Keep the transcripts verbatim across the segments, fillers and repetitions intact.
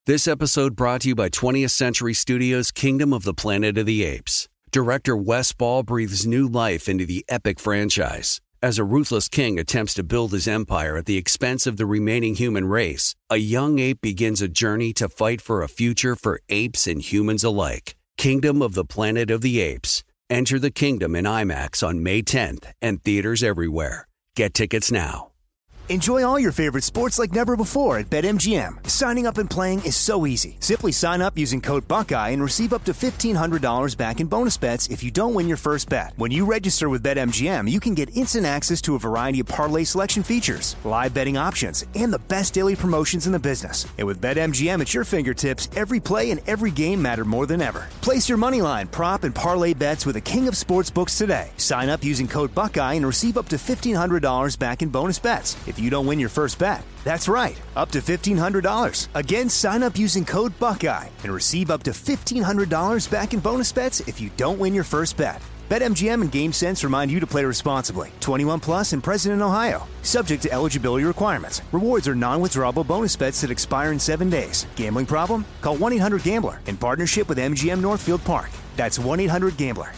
This episode brought to you by twentieth Century Studios' Kingdom of the Planet of the Apes. Director Wes Ball breathes new life into the epic franchise. As a ruthless king attempts to build his empire at the expense of the remaining human race, a young ape begins a journey to fight for a future for apes and humans alike. Kingdom of the Planet of the Apes. Enter the kingdom in IMAX on May tenth and theaters everywhere. Get tickets now. Enjoy all your favorite sports like never before at BetMGM. Signing up and playing is so easy. Simply sign up using code Buckeye and receive up to fifteen hundred dollars back in bonus bets if you don't win your first bet. When you register with BetMGM, you can get instant access to a variety of parlay selection features, live betting options, and the best daily promotions in the business. And with BetMGM at your fingertips, every play and every game matter more than ever. Place your moneyline, prop, and parlay bets with the king of sportsbooks today. Sign up using code Buckeye and receive up to fifteen hundred dollars back in bonus bets if you don't win your first bet. That's right, up to fifteen hundred dollars. Again, sign up using code Buckeye and receive up to fifteen hundred dollars back in bonus bets if you don't win your first bet. BetMGM and GameSense remind you to play responsibly. twenty-one plus and present in Ohio. Subject to eligibility requirements. Rewards are non-withdrawable bonus bets that expire in seven days. Gambling problem? Call one eight hundred gambler in partnership with M G M Northfield Park. That's one eight hundred gambler.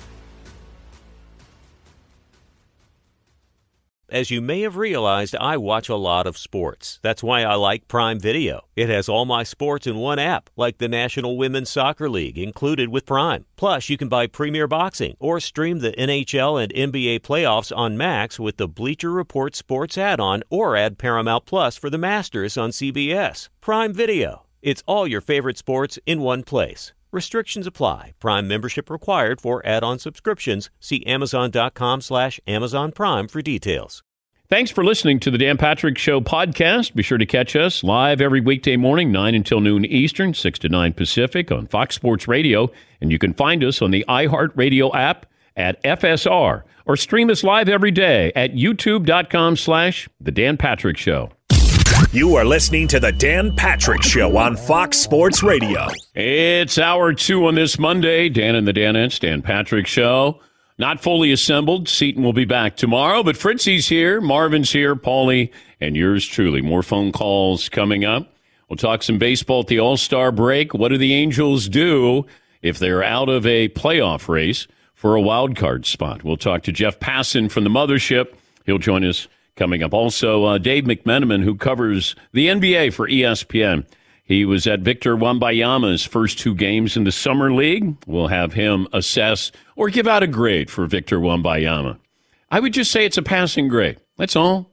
As you may have realized, I watch a lot of sports. That's why I like Prime Video. It has all my sports in one app, like the National Women's Soccer League, included with Prime. Plus, you can buy Premier Boxing or stream the N H L and N B A playoffs on Max with the Bleacher Report Sports add-on, or add Paramount Plus for the Masters on C B S. Prime Video. It's all your favorite sports in one place. Restrictions apply. Prime membership required for add-on subscriptions. See Amazon.com slash Amazon Prime for details. Thanks for listening to the Dan Patrick Show podcast. Be sure to catch us live every weekday morning, nine until noon Eastern, six to nine Pacific on Fox Sports Radio. And you can find us on the iHeartRadio app at F S R, or stream us live every day at youtube.com slash The Dan Patrick Show. You are listening to the Dan Patrick Show on Fox Sports Radio. It's hour two on this Monday. Dan and the Danettes, Dan Patrick Show. Not fully assembled. Seton will be back tomorrow, but Fritzy's here, Marvin's here, Paulie, and yours truly. More phone calls coming up. We'll talk some baseball at the All-Star break. What do the Angels do if they're out of a playoff race for a wild card spot? We'll talk to Jeff Passan from the Mothership. He'll join us coming up. Also, uh, Dave McMenamin, who covers the N B A for E S P N. He was at Victor Wembanyama's first two games in the Summer League. We'll have him assess or give out a grade for Victor Wembanyama. I would just say it's a passing grade. That's all.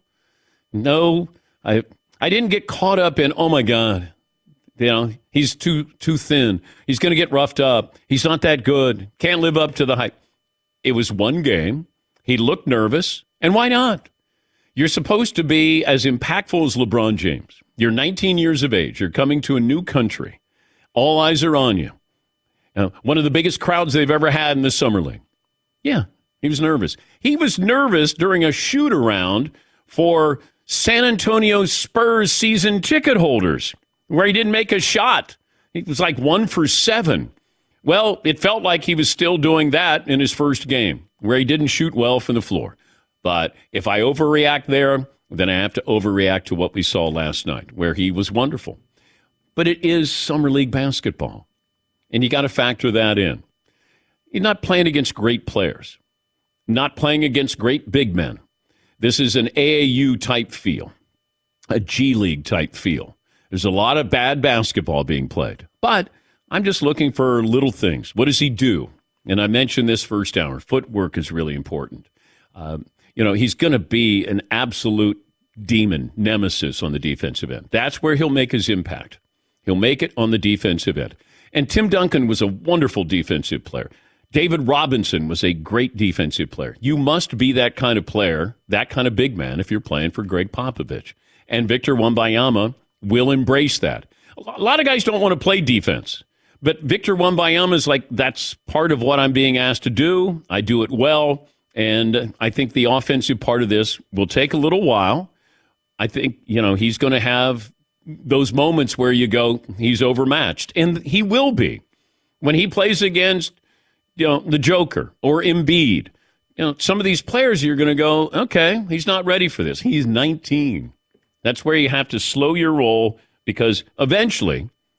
No, I I didn't get caught up in, oh, my God, you know, he's too too thin. He's going to get roughed up. He's not that good. Can't live up to the hype. It was one game. He looked nervous, and why not? You're supposed to be as impactful as LeBron James. You're nineteen years of age. You're coming to a new country. All eyes are on you. Now, one of the biggest crowds they've ever had in the Summer League. Yeah, he was nervous. He was nervous during a shoot-around for San Antonio Spurs season ticket holders, where he didn't make a shot. He was like one for seven. Well, it felt like he was still doing that in his first game, where he didn't shoot well from the floor. But if I overreact there, then I have to overreact to what we saw last night, where he was wonderful. But it is Summer League basketball, and you got to factor that in. You're not playing against great players, not playing against great big men. This is an A A U-type feel, a G League-type feel. There's a lot of bad basketball being played. But I'm just looking for little things. What does he do? And I mentioned this first hour. Footwork is really important. Um, You know, he's going to be an absolute demon, nemesis on the defensive end. That's where he'll make his impact. He'll make it on the defensive end. And Tim Duncan was a wonderful defensive player. David Robinson was a great defensive player. You must be that kind of player, that kind of big man, if you're playing for Greg Popovich. And Victor Wembanyama will embrace that. A lot of guys don't want to play defense. But Victor Wembanyama is like, that's part of what I'm being asked to do. I do it well. And I think the offensive part of this will take a little while. I think, you know, he's going to have those moments where you go, he's overmatched. And he will be. When he plays against, you know, the Joker or Embiid, you know, some of these players you're going to go, okay, he's not ready for this. He's nineteen. That's where you have to slow your roll, because eventually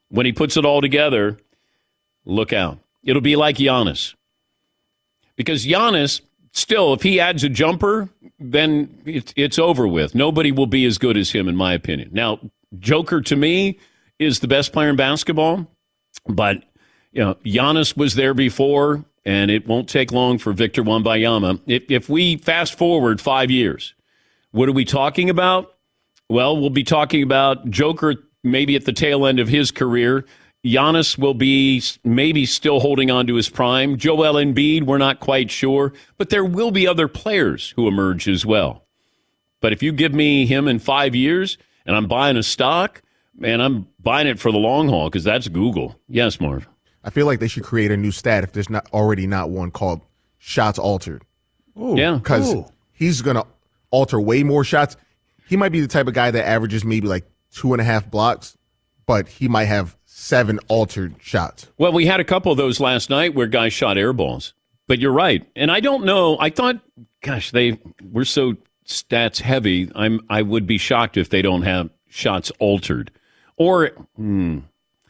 when he puts it all together, look out. It'll be like Giannis. Because Giannis, still, if he adds a jumper, then it's, it's over with. Nobody will be as good as him, in my opinion. Now, Joker, to me, is the best player in basketball. But, you know, Giannis was there before, and it won't take long for Victor Wembanyama. If, if we fast forward five years, what are we talking about? Well, we'll be talking about Joker maybe at the tail end of his career. Giannis will be maybe still holding on to his prime. Joel Embiid, we're not quite sure. But there will be other players who emerge as well. But if you give me him in five years and I'm buying a stock, man, I'm buying it for the long haul because that's Google. Yes, Marv. I feel like they should create a new stat if there's not already not one called shots altered. Ooh. Yeah. Because he's going to alter way more shots. He might be the type of guy that averages maybe like two and a half blocks, but he might have seven altered shots. Well, we had a couple of those last night where guys shot air balls. But you're right. And I don't know. I thought, gosh, they we're so stats heavy. I'm I would be shocked if they don't have shots altered. Or hmm,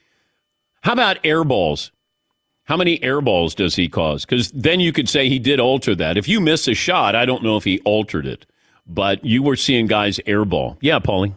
how about air balls? How many air balls does he cause? Because then you could say he did alter that. If you miss a shot, I don't know if he altered it. But you were seeing guys airball. Yeah, Paulie.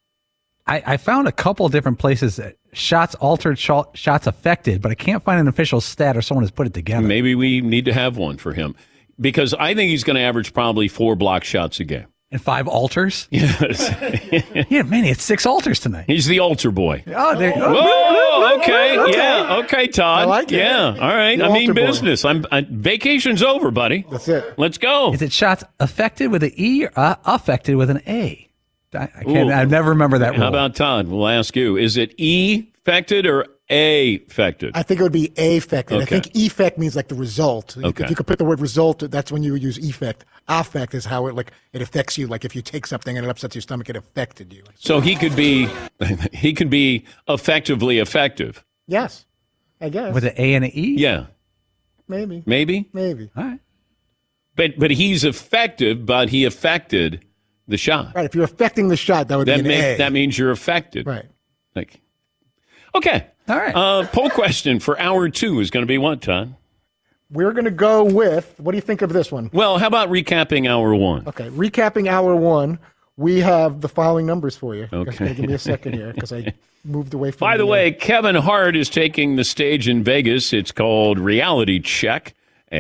I, I found a couple different places that shots altered, sh- shots affected, but I can't find an official stat or someone has put it together. Maybe we need to have one for him. Because I think he's going to average probably four block shots a game. And five alters? Yes. Yeah, man, he had six alters tonight. He's the altar boy. Oh, there, oh okay. okay. Yeah. Okay, Todd. I like it. Yeah. All right. The I mean altar business. I'm I, vacation's over, buddy. That's it. Let's go. Is it shots affected with an E or uh, affected with an A? I, I can't. Ooh. I never remember that rule. How about Todd? We'll ask you. Is it E affected or A affected? I think it would be affected. Okay. I think effect means like the result. Okay. If you could put the word result, that's when you would use effect. Affect is how it like it affects you. Like if you take something and it upsets your stomach, it affected you. So he could be, he could be effectively effective. Yes, I guess. With an A and an E? Yeah. Maybe. Maybe. Maybe. All right. But but he's effective, but he affected the shot. Right. If you're affecting the shot, that would That be an make, A. that means you're affected. Right. Like, okay. All right. Uh, poll question for hour two is going to be what, Todd? We're going to go with, what do you think of this one? Well, how about recapping hour one? Okay. Recapping hour one, we have the following numbers for you. Okay. Give me a second here because I moved away from By the uh, way, Kevin Hart is taking the stage in Vegas. It's called Reality Check,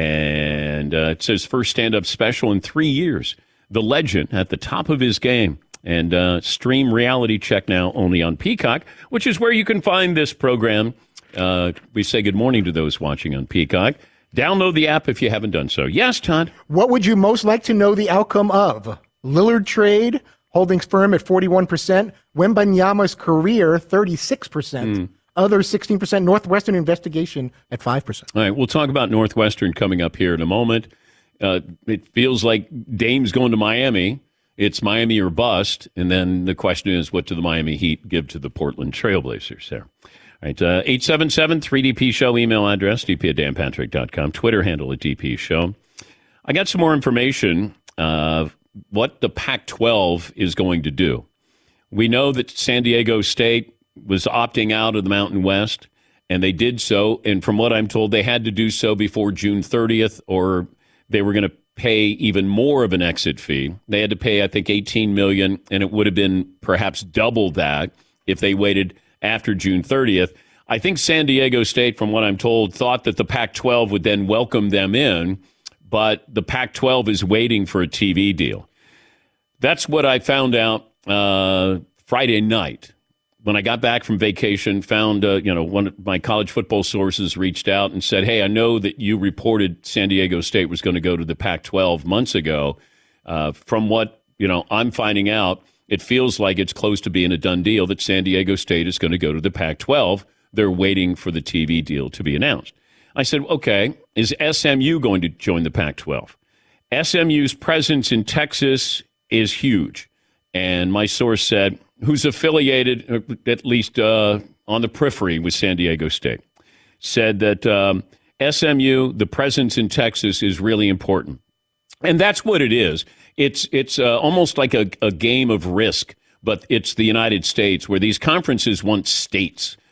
and uh, it's his first stand-up special in three years. The legend at the top of his game. And uh, stream Reality Check now only on Peacock, which is where you can find this program. Uh, we say good morning to those watching on Peacock. Download the app if you haven't done so. Yes, Todd? What would you most like to know the outcome of? Lillard trade, holdings firm at forty-one percent. Wembanyama's career, thirty-six percent. Mm. Other sixteen percent. Northwestern investigation at five percent. All right, we'll talk about Northwestern coming up here in a moment. Uh, it feels like Dame's going to Miami. It's Miami or bust. And then the question is, what do the Miami Heat give to the Portland Trailblazers there? All right, uh, eight seven seven, three D P show, email address, d p at dan patrick dot com, Twitter handle at D P show. I got some more information of what the Pac twelve is going to do. We know that San Diego State was opting out of the Mountain West, and they did so. And from what I'm told, they had to do so before June thirtieth, or they were going to pay even more of an exit fee. They had to pay, I think, eighteen million dollars, and it would have been perhaps double that if they waited after June thirtieth. I think San Diego State, from what I'm told, thought that the Pac twelve would then welcome them in, but the Pac twelve is waiting for a T V deal. That's what I found out uh, Friday night. When I got back from vacation, found, uh, you know, one of my college football sources reached out and said, hey, I know that you reported San Diego State was going to go to the Pac twelve months ago. Uh, from what, you know, I'm finding out, it feels like it's close to being a done deal that San Diego State is going to go to the Pac twelve. They're waiting for the T V deal to be announced. I said, okay, is S M U going to join the Pac twelve? S M U's presence in Texas is huge. And my source said, who's affiliated, at least uh, on the periphery, with San Diego State, said that um, S M U, the presence in Texas, is really important. And that's what it is. It's it's uh, almost like a, a game of Risk, but it's the United States, where these conferences want states.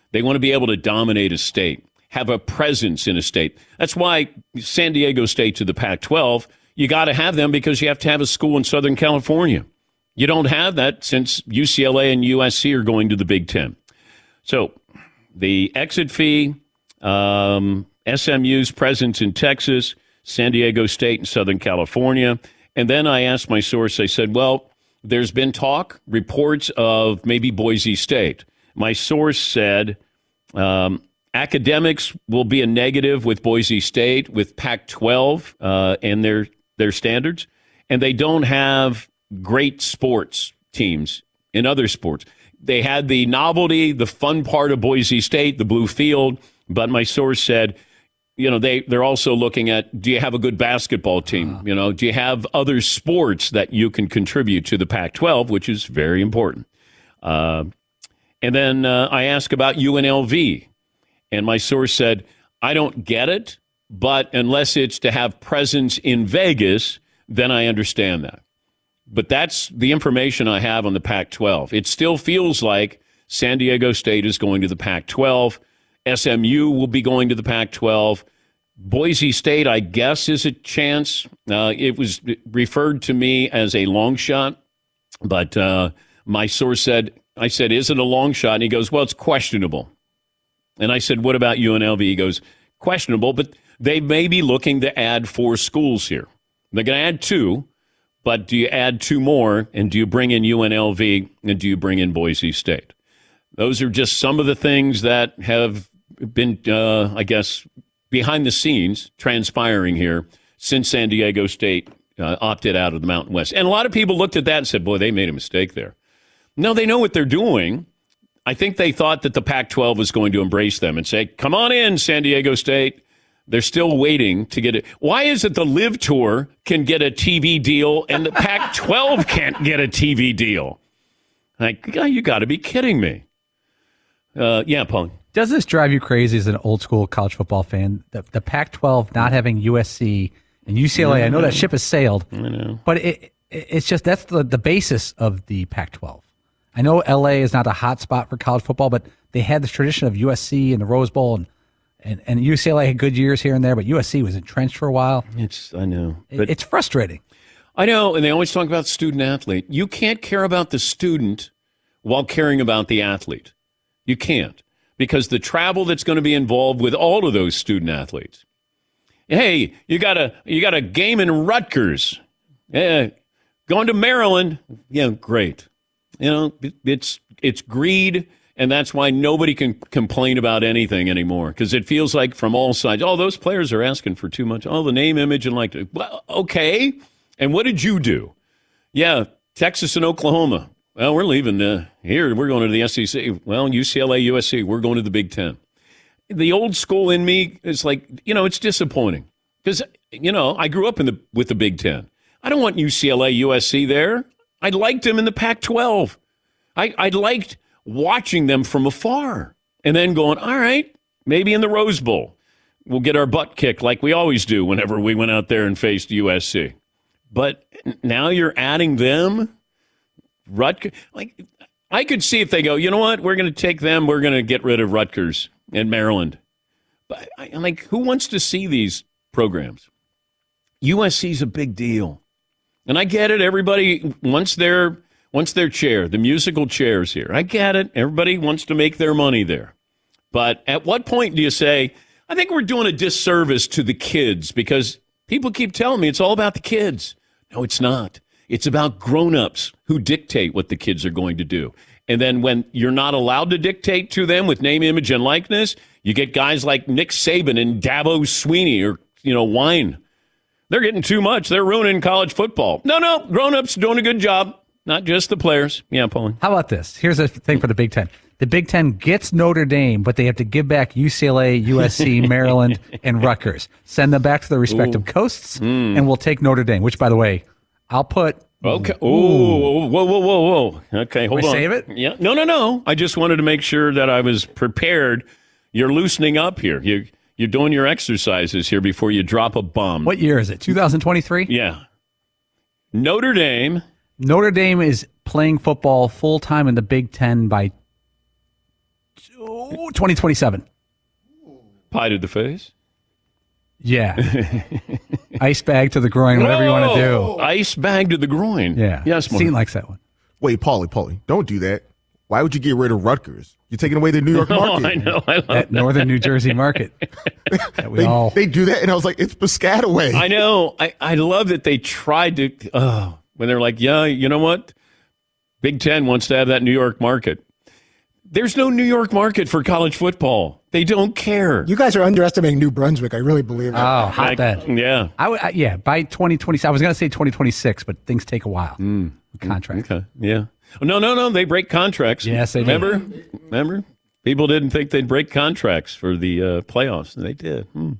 They want to be able to dominate a state, have a presence in a state. That's why San Diego State to the Pac twelve, you got to have them because you have to have a school in Southern California. You don't have that since U C L A and U S C are going to the Big Ten. So the exit fee, um, S M U's presence in Texas, San Diego State and Southern California. And then I asked my source, I said, well, there's been talk, reports of maybe Boise State. My source said um, academics will be a negative with Boise State, with Pac twelve uh, and their their standards, and they don't have great sports teams in other sports. They had the novelty, the fun part of Boise State, the blue field, but my source said, you know, they, they're also looking at, do you have a good basketball team? Uh-huh. You know, do you have other sports that you can contribute to the Pac twelve, which is very important. Uh, and then uh, I asked about U N L V, and my source said, I don't get it, but unless it's to have presence in Vegas, then I understand that. But that's the information I have on the Pac twelve. It still feels like San Diego State is going to the Pac twelve. S M U will be going to the Pac twelve. Boise State, I guess, is a chance. Uh, it was referred to me as a long shot, but uh, my source said, I said, is it a long shot? And he goes, well, it's questionable. And I said, what about U N L V? He goes, questionable, but they may be looking to add four schools here. They're going to add two, but do you add two more, and do you bring in U N L V, and do you bring in Boise State? Those are just some of the things that have been, uh, I guess, behind the scenes transpiring here since San Diego State uh, opted out of the Mountain West. And a lot of people looked at that and said, boy, they made a mistake there. No, they know what they're doing. I think they thought that the Pac twelve was going to embrace them and say, come on in, San Diego State. They're still waiting to get it. Why is it the Live Tour can get a T V deal and the Pac twelve can't get a T V deal? Like, you got to be kidding me. Uh, yeah, Paul. Does this drive you crazy as an old school college football fan? The, the Pac twelve not having U S C and U C L A. I know that ship has sailed, I know. but it, it it's just that's the, the basis of the Pac twelve. I know L A is not a hot spot for college football, but they had this tradition of U S C and the Rose Bowl, and, and, and U C L A had good years here and there, but U S C was entrenched for a while. It's I know. But it, it's frustrating. I know, and they always talk about student athlete. You can't care about the student while caring about the athlete. You can't, because the travel that's going to be involved with all of those student athletes. Hey, you got a you got a game in Rutgers. Yeah, going to Maryland. Yeah, great. You know, it's it's greed, and that's why nobody can complain about anything anymore, because it feels like from all sides, oh, those players are asking for too much. Oh, the name, image, and like, well, okay. And what did you do? Yeah, Texas and Oklahoma. Well, we're leaving uh, here. We're going to the S E C. Well, U C L A, U S C, we're going to the Big Ten. The old school in me is like, you know, it's disappointing because, you know, I grew up in the with the Big Ten. I don't want U C L A, U S C there. I liked them in the Pac twelve. I, I liked watching them from afar and then going, all right, maybe in the Rose Bowl, we'll get our butt kicked like we always do whenever we went out there and faced U S C. But now you're adding them. Rutgers, like I could see if they go, you know what, we're going to take them, we're going to get rid of Rutgers and Maryland. But I, I'm like, who wants to see these programs? U S C's a big deal. And I get it. Everybody wants their wants their chair, the musical chairs here. I get it. Everybody wants to make their money there. But at what point do you say, I think we're doing a disservice to the kids, because people keep telling me it's all about the kids. No, it's not. It's about grown-ups who dictate what the kids are going to do. And then when you're not allowed to dictate to them with name, image, and likeness, you get guys like Nick Saban and Dabo Sweeney or, you know, Wine. They're getting too much. They're ruining college football. No, no, grown-ups doing a good job, not just the players. Yeah, Paul. How about this? Here's the thing for the Big Ten. The Big Ten gets Notre Dame, but they have to give back U C L A, U S C, Maryland, and Rutgers. Send them back to their respective Ooh. coasts, mm. and we'll take Notre Dame, which, by the way, I'll put. Okay. Ooh. Whoa, whoa, whoa, whoa. Okay, hold Can we on. Save it? Yeah. No, no, no. I just wanted to make sure that I was prepared. You're loosening up here. You, you're doing your exercises here before you drop a bomb. What year is it? twenty twenty-three? Yeah. Notre Dame. Notre Dame is playing football full-time in the Big Ten by twenty twenty-seven. Pie to the face? Yeah. Ice bag to the groin, whatever you want to do. Ice bag to the groin. Yeah. Yes, Sean likes that one. Wait, Paulie, Paulie, don't do that. Why would you get rid of Rutgers? You're taking away the New York market. Oh, I know. I love that, that northern New Jersey market. That we they, all... they do that, and I was like, it's Piscataway. I know. I, I love that they tried to, uh, when they're like, yeah, you know what? Big Ten wants to have that New York market. There's no New York market for college football. They don't care. You guys are underestimating New Brunswick. I really believe that. Oh, hotbed. Yeah. I w- I, yeah, by twenty twenty-seven. I was going to say twenty twenty-six, but things take a while. Mm. Contract. Okay. Yeah. No, no, no. They break contracts. Yes, they Remember? do. Remember? People didn't think they'd break contracts for the uh, playoffs. They did. Hmm.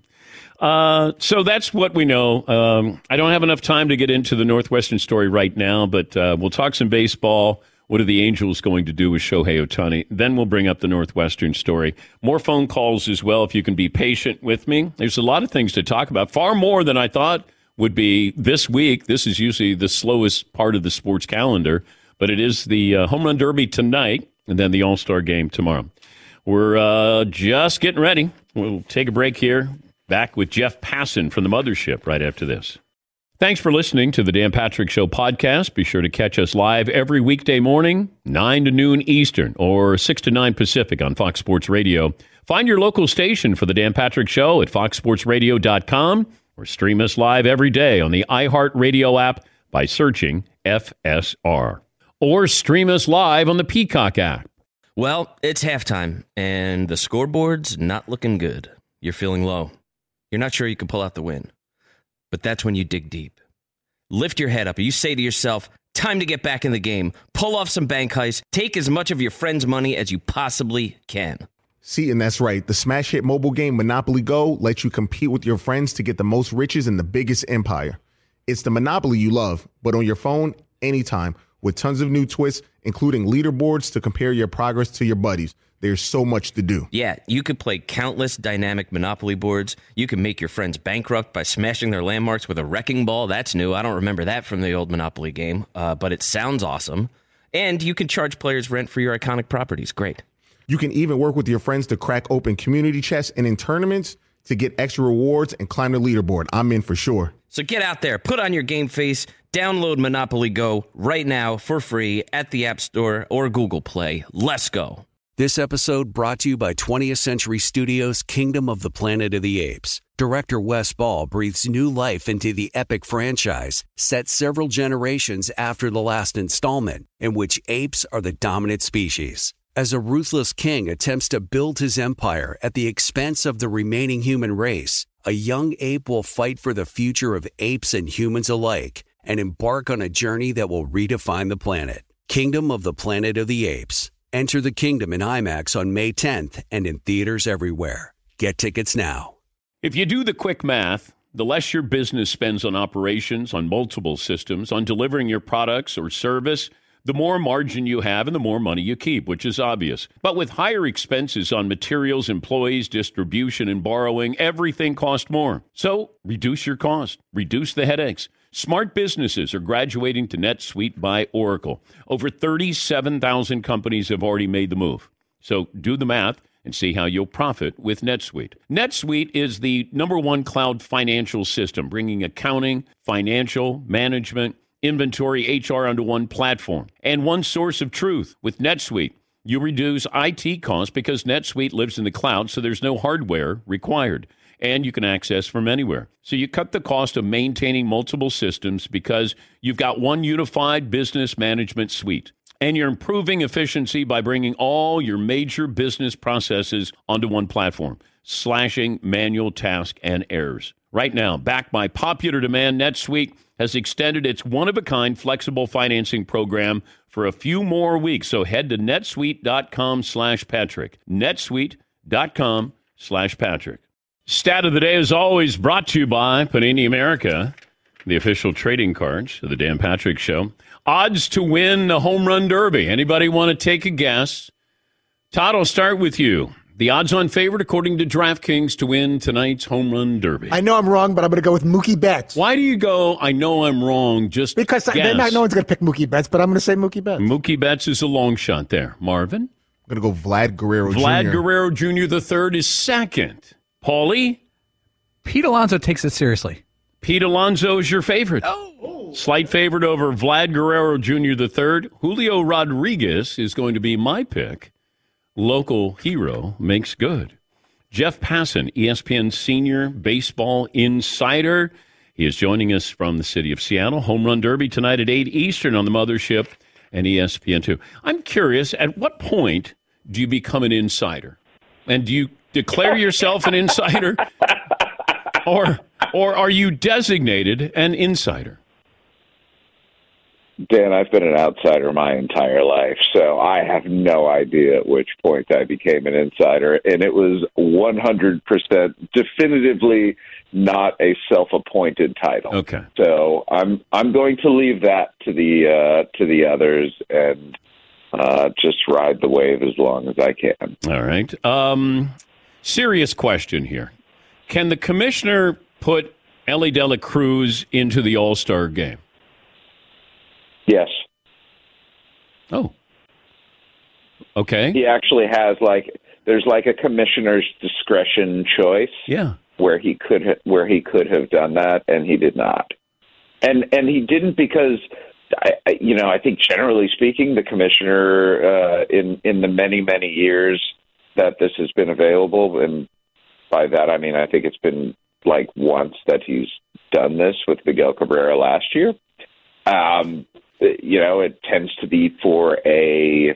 Uh, so that's what we know. Um, I don't have enough time to get into the Northwestern story right now, but uh, we'll talk some baseball. What are the Angels going to do with Shohei Ohtani? Then we'll bring up the Northwestern story. More phone calls as well, if you can be patient with me. There's a lot of things to talk about, far more than I thought would be this week. This is usually the slowest part of the sports calendar, but it is the uh, Home Run Derby tonight and then the All-Star Game tomorrow. We're uh, just getting ready. We'll take a break here. Back with Jeff Passan from the Mothership right after this. Thanks for listening to the Dan Patrick Show podcast. Be sure to catch us live every weekday morning, nine to noon Eastern or six to nine Pacific on Fox Sports Radio. Find your local station for the Dan Patrick Show at fox sports radio dot com or stream us live every day on the iHeartRadio app by searching F S R. Or stream us live on the Peacock app. Well, it's halftime, and the scoreboard's not looking good. You're feeling low. You're not sure you can pull out the win. But that's when you dig deep. Lift your head up. You say to yourself, time to get back in the game. Pull off some bank heists. Take as much of your friend's money as you possibly can. See, and that's right. The smash hit mobile game Monopoly Go lets you compete with your friends to get the most riches in the biggest empire. It's the Monopoly you love, but on your phone, anytime, with tons of new twists, including leaderboards to compare your progress to your buddies. There's so much to do. Yeah, you could play countless dynamic Monopoly boards. You can make your friends bankrupt by smashing their landmarks with a wrecking ball. That's new. I don't remember that from the old Monopoly game, uh, but it sounds awesome. And you can charge players rent for your iconic properties. Great. You can even work with your friends to crack open community chests and in tournaments to get extra rewards and climb the leaderboard. I'm in for sure. So get out there, put on your game face, download Monopoly Go right now for free at the App Store or Google Play. Let's go. This episode brought to you by twentieth Century Studios' Kingdom of the Planet of the Apes. Director Wes Ball breathes new life into the epic franchise, set several generations after the last installment, in which apes are the dominant species. As a ruthless king attempts to build his empire at the expense of the remaining human race, a young ape will fight for the future of apes and humans alike and embark on a journey that will redefine the planet. Kingdom of the Planet of the Apes. Enter the kingdom in IMAX on May tenth and in theaters everywhere. Get tickets now. If you do the quick math, the less your business spends on operations, on multiple systems, on delivering your products or service, the more margin you have and the more money you keep, which is obvious. But with higher expenses on materials, employees, distribution, and borrowing, everything costs more. So reduce your cost. Reduce the headaches. Smart businesses are graduating to NetSuite by Oracle. Over thirty-seven thousand companies have already made the move. So do the math and see how you'll profit with NetSuite. NetSuite is the number one cloud financial system, bringing accounting, financial, management, inventory, H R onto one platform and one source of truth. With NetSuite, you reduce I T costs because NetSuite lives in the cloud, so there's no hardware required. And you can access from anywhere. So you cut the cost of maintaining multiple systems because you've got one unified business management suite. And you're improving efficiency by bringing all your major business processes onto one platform, slashing manual tasks and errors. Right now, backed by popular demand, NetSuite has extended its one-of-a-kind flexible financing program for a few more weeks. So head to netsuite.com slash Patrick. netsuite.com slash Patrick. Stat of the day is always brought to you by Panini America, the official trading cards of the Dan Patrick Show. Odds to win the Home Run Derby. Anybody want to take a guess? Todd, I'll start with you. The odds-on favorite, according to DraftKings, to win tonight's Home Run Derby. I know I'm wrong, but I'm going to go with Mookie Betts. Why do you go, I know I'm wrong, just Because guess? not, no one's going to pick Mookie Betts, but I'm going to say Mookie Betts. Mookie Betts is a long shot there. Marvin? I'm going to go Vlad Guerrero Vlad Junior Guerrero Junior the third is second. Paulie? Pete Alonso takes it seriously. Pete Alonso is your favorite. Oh. Slight favorite over Vlad Guerrero Junior the third. Julio Rodriguez is going to be my pick. Local hero makes good. Jeff Passan, E S P N senior baseball insider. He is joining us from the city of Seattle. Home Run Derby tonight at eight Eastern on the Mothership and E S P N two. I'm curious, at what point do you become an insider? And do you declare yourself an insider? Or or are you designated an insider? Dan, I've been an outsider my entire life, so I have no idea at which point I became an insider, and it was one hundred percent definitively not a self-appointed title. Okay. So I'm I'm going to leave that to the uh, to the others and uh, just ride the wave as long as I can. All right. Um, serious question here. Can the commissioner put Elly De La Cruz into the All-Star game? Yes. Oh. Okay. He actually has like there's like a commissioner's discretion choice. Yeah. Where he could ha- where he could have done that and he did not. And and he didn't because I, I, you know, I think generally speaking the commissioner uh, in in the many many years that this has been available, and by that I mean I think it's been like once that he's done this with Miguel Cabrera last year. Um, you know, it tends to be for a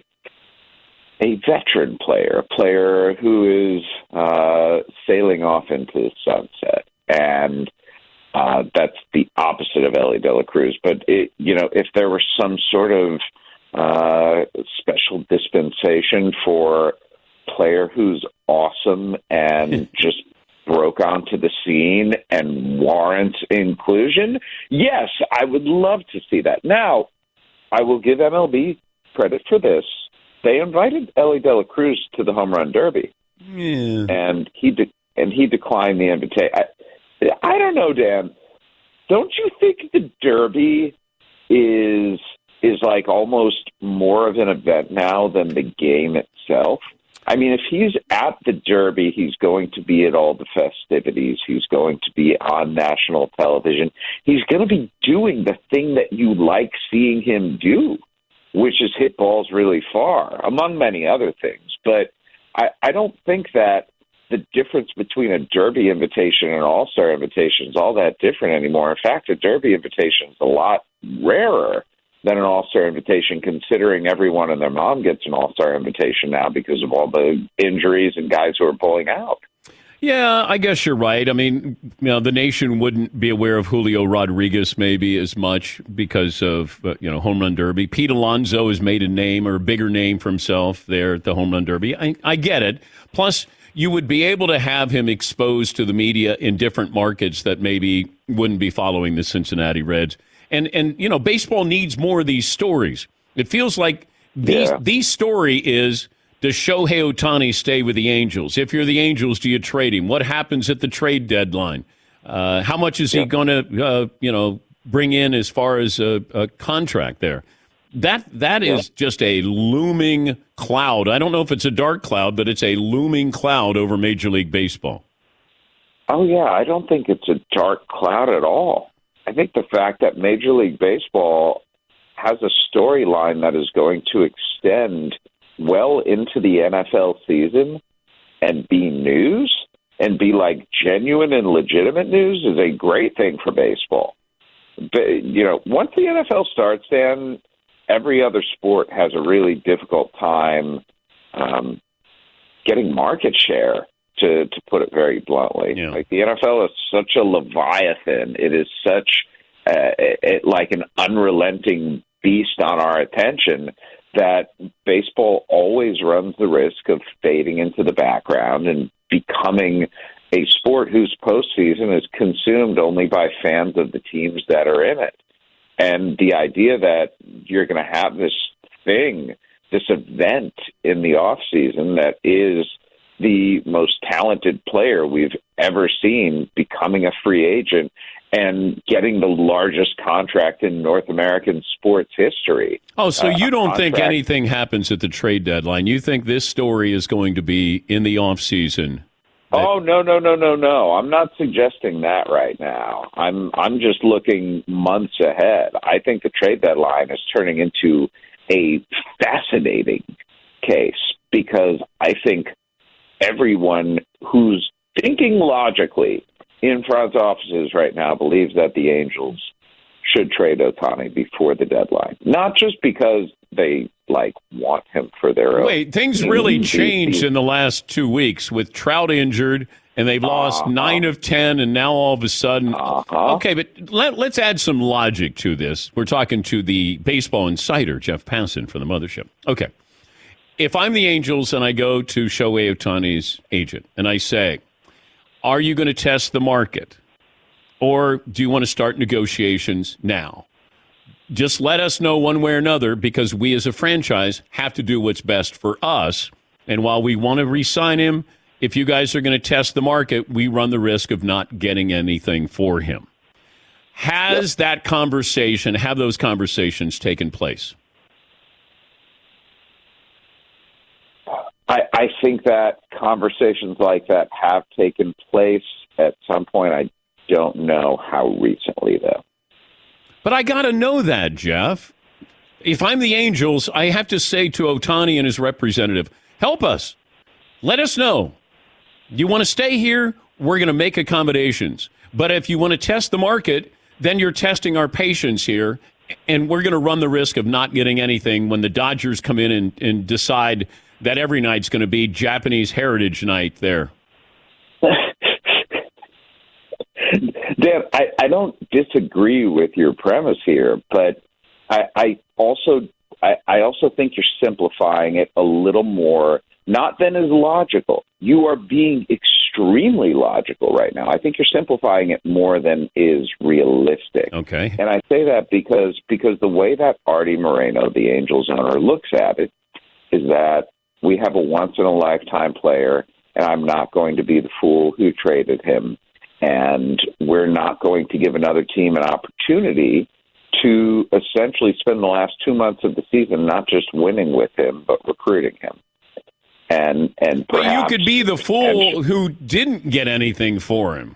a veteran player, a player who is uh, sailing off into the sunset, and uh, that's the opposite of Elly De La Cruz. But it, you know, if there were some sort of uh, special dispensation for a player who's awesome and just broke onto the scene and warrants inclusion, yes, I would love to see that. Now, I will give M L B credit for this. They invited Elly De La Cruz to the Home Run Derby, yeah. and he de- and he declined the invitation. I, I don't know, Dan. Don't you think the Derby is is like almost more of an event now than the game itself? I mean, if he's at the Derby, he's going to be at all the festivities. He's going to be on national television. He's going to be doing the thing that you like seeing him do, which is hit balls really far, among many other things. But I, I don't think that the difference between a Derby invitation and an All-Star invitation is all that different anymore. In fact, a Derby invitation is a lot rarer than an All-Star invitation, considering everyone and their mom gets an All-Star invitation now because of all the injuries and guys who are pulling out. Yeah, I guess you're right. I mean, you know, the nation wouldn't be aware of Julio Rodriguez maybe as much because of, uh, you know, Home Run Derby. Pete Alonso has made a name or a bigger name for himself there at the Home Run Derby. I, I get it. Plus, you would be able to have him exposed to the media in different markets that maybe wouldn't be following the Cincinnati Reds. And, and you know, baseball needs more of these stories. It feels like these, yeah. the story is, does Shohei Ohtani stay with the Angels? If you're the Angels, do you trade him? What happens at the trade deadline? Uh, how much is yeah. he going to, uh, you know, bring in as far as a, a contract there? That That yeah. is just a looming cloud. I don't know if it's a dark cloud, but it's a looming cloud over Major League Baseball. Oh, yeah, I don't think it's a dark cloud at all. I think the fact that Major League Baseball has a storyline that is going to extend well into the N F L season and be news and be like genuine and legitimate news is a great thing for baseball. But, you know, once the N F L starts, then every other sport has a really difficult time um, getting market share, to, to put it very bluntly. Yeah. Like the N F L is such a leviathan. It is such uh, it, like an unrelenting beast on our attention that baseball always runs the risk of fading into the background and becoming a sport whose postseason is consumed only by fans of the teams that are in it. And the idea that you're going to have this thing, this event in the off season that is the most talented player we've ever seen becoming a free agent and getting the largest contract in North American sports history. Oh, so you don't uh, think anything happens at the trade deadline? You think this story is going to be in the offseason? Oh, no, no, no, no, no. I'm not suggesting that right now. I'm I'm just looking months ahead. I think the trade deadline is turning into a fascinating case because I think everyone who's thinking logically in front offices right now believes that the Angels should trade Ohtani before the deadline. Not just because they, like, want him for their own. Wait, things really changed in the last two weeks with Trout injured, and they've lost uh-huh. nine of ten, and now all of a sudden. Uh-huh. Okay, but let, let's add some logic to this. We're talking to the baseball insider, Jeff Passan, from the Mothership. Okay. If I'm the Angels and I go to Shohei Ohtani's agent and I say, are you going to test the market? Or do you want to start negotiations now? Just let us know one way or another, because we as a franchise have to do what's best for us. And while we want to re-sign him, if you guys are going to test the market, we run the risk of not getting anything for him. Has that conversation, have those conversations taken place? I, I think that conversations like that have taken place at some point. I don't know how recently, though. But I got to know that, Jeff. If I'm the Angels, I have to say to Ohtani and his representative, help us. Let us know. You want to stay here? We're going to make accommodations. But if you want to test the market, then you're testing our patience here, and we're going to run the risk of not getting anything when the Dodgers come in and, and decide that every night's going to be Japanese Heritage Night there. Dan, I, I don't disagree with your premise here, but I, I also I, I also think you're simplifying it a little more, not than is logical. You are being extremely logical right now. I think you're simplifying it more than is realistic. Okay. And I say that because because the way that Artie Moreno, the Angels owner, looks at it is that we have a once-in-a-lifetime player, and I'm not going to be the fool who traded him. And we're not going to give another team an opportunity to essentially spend the last two months of the season not just winning with him, but recruiting him. And and but you could be the fool who didn't get anything for him.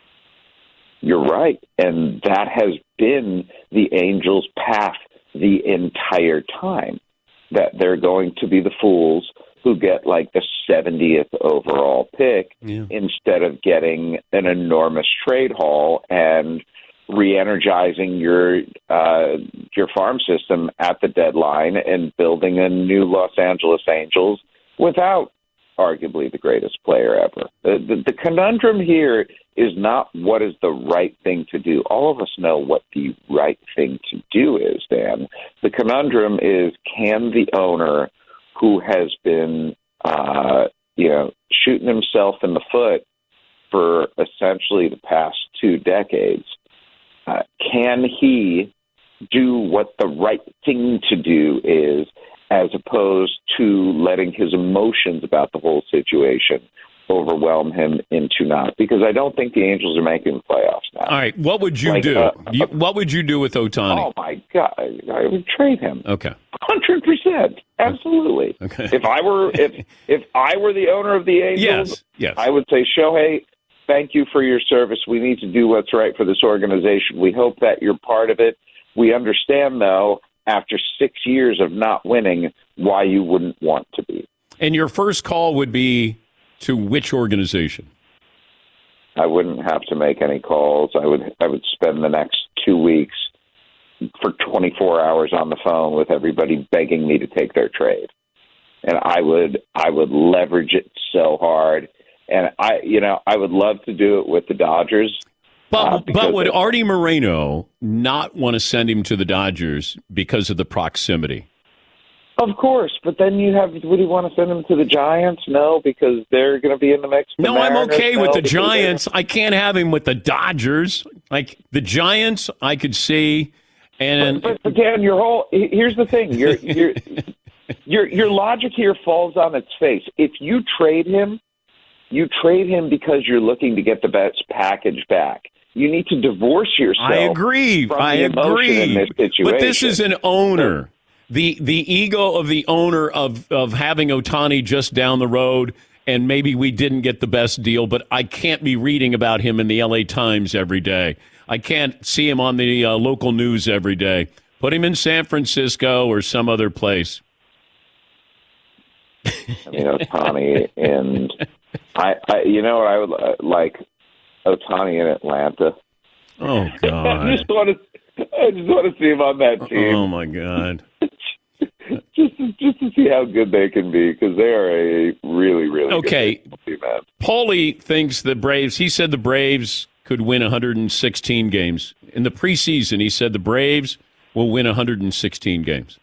You're right. And that has been the Angels' path the entire time, that they're going to be the fools who get like the seventieth overall pick yeah. instead of getting an enormous trade haul and re-energizing your uh, your farm system at the deadline and building a new Los Angeles Angels without arguably the greatest player ever. The, the, the conundrum here is not what is the right thing to do. All of us know what the right thing to do is, Dan. The conundrum is, can the owner who has been, uh, you know, shooting himself in the foot for essentially the past two decades, uh, can he do what the right thing to do is, as opposed to letting his emotions about the whole situation overwhelm him into not? Because I don't think the Angels are making the playoffs now. All right, what would you like, do? Uh, you, what would you do with Ohtani? Oh, my God. I would trade him. Okay. one hundred percent. Absolutely. Okay. If I were if if I were the owner of the Angels, yes, yes. I would say, Shohei, thank you for your service. We need to do what's right for this organization. We hope that you're part of it. We understand, though, after six years of not winning, why you wouldn't want to be. And your first call would be to which organization? I wouldn't have to make any calls. I would I would spend the next two weeks for twenty-four hours on the phone with everybody begging me to take their trade. And I would I would leverage it so hard. And I you know, I would love to do it with the Dodgers. But, uh, but would Artie Moreno not want to send him to the Dodgers because of the proximity? Of course, but then you have, would he want to send him to the Giants? No, because they're going to be in the mix. No, Mariners. I'm okay no, with the Giants. I can't have him with the Dodgers. Like, the Giants, I could see. And But, but again, your whole, here's the thing. Your, your, your, your logic here falls on its face. If you trade him, You trade him because you're looking to get the best package back. You need to divorce yourself. I agree. From I the emotion agree. in this situation. But this is an owner. The the ego of the owner of, of having Ohtani just down the road, and maybe we didn't get the best deal, but I can't be reading about him in the L A Times every day. I can't see him on the uh, local news every day. Put him in San Francisco or some other place. I mean, Ohtani and I, I, you know what I would uh, like Ohtani in Atlanta. Oh God! I just want to, I just want to see him on that team. Oh my God! just, to, just to see how good they can be because they are a really, really okay. good team, man. Paulie thinks the Braves. He said the Braves could win one hundred sixteen games in the preseason. He said the Braves will win one hundred sixteen games.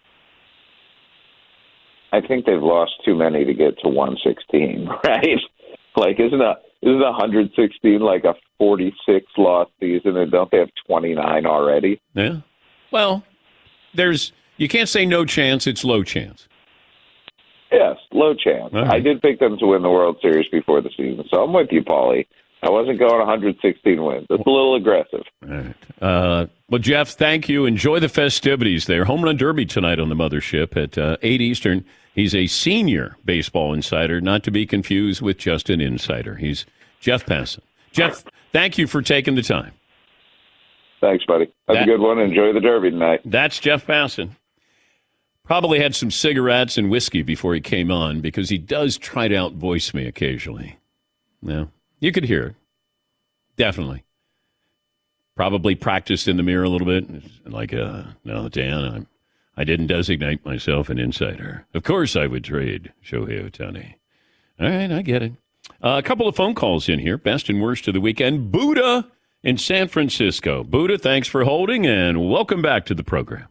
I think they've lost too many to get to one sixteen, right? Like, isn't a isn't one hundred sixteen like a forty-six loss season, and don't they have twenty-nine already? Yeah. Well, there's you can't say no chance. It's low chance. Yes, low chance. Right. I did pick them to win the World Series before the season, so I'm with you, Paulie. I wasn't going one hundred sixteen wins. That's a little aggressive. All right. Uh, well, Jeff, thank you. Enjoy the festivities there. Home Run Derby tonight on the Mothership at uh, eight Eastern. He's a senior baseball insider, not to be confused with just an insider. He's Jeff Passan. Jeff, thank you for taking the time. Thanks, buddy. Have that, a good one. Enjoy the Derby tonight. That's Jeff Passan. Probably had some cigarettes and whiskey before he came on because he does try to outvoice me occasionally. Yeah, you could hear it. Definitely. Probably practiced in the mirror a little bit. Like, uh, no, Dan, I'm, I didn't designate myself an insider. Of course I would trade Shohei Ohtani. All right, I get it. Uh, a couple of phone calls in here. Best and worst of the weekend. Buddha in San Francisco. Buddha, thanks for holding, and welcome back to the program.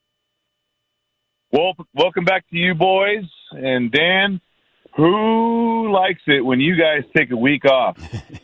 Well, welcome back to you boys. And Dan, who likes it when you guys take a week off?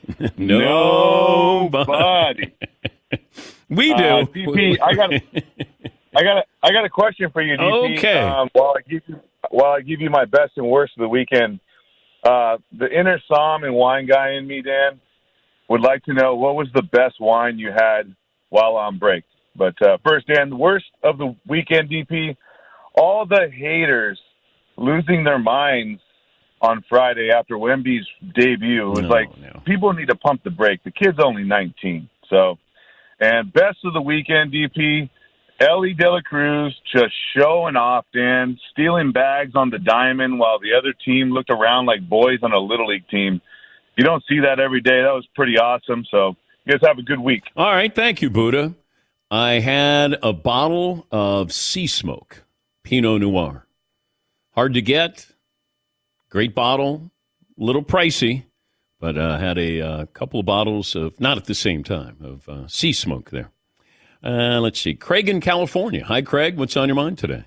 Nobody. We do. Uh, D P, I got, I got, a, I got a question for you, D P. Okay. Um, while I give you, while I give you my best and worst of the weekend, uh, the inner som and wine guy in me, Dan, would like to know what was the best wine you had while on break. But uh, first, Dan, the worst of the weekend, D P. All the haters losing their minds on Friday after Wemby's debut. It was no, like, no. people need to pump the brake. The kid's only nineteen. So, and best of the weekend, D P, Ellie De La Cruz just showing off, Dan, stealing bags on the diamond while the other team looked around like boys on a Little League team. You don't see that every day. That was pretty awesome. So, you guys have a good week. All right. Thank you, Buddha. I had a bottle of Sea Smoke Pinot Noir. Hard to get. Great bottle. A little pricey, but I uh, had a uh, couple of bottles of, not at the same time, of uh, Sea Smoke there. Uh, let's see. Craig in California. Hi, Craig. What's on your mind today?